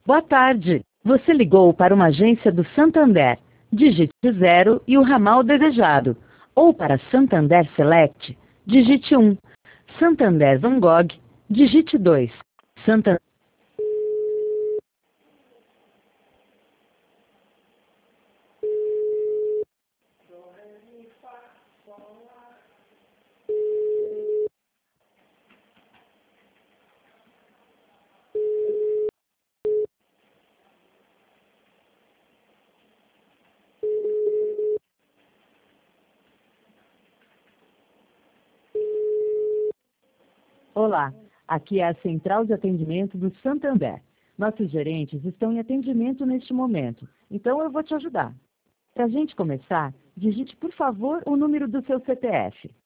Boa tarde. Você ligou para uma agência do Santander. Digite 0 e o ramal desejado. Ou para Santander Select, digite 1. Santander Van Gogh, digite 2. Santander... Olá, aqui é a Central de Atendimento do Santander. Nossos gerentes estão em atendimento neste momento, então eu vou te ajudar. Para a gente começar, digite por favor o número do seu CPF.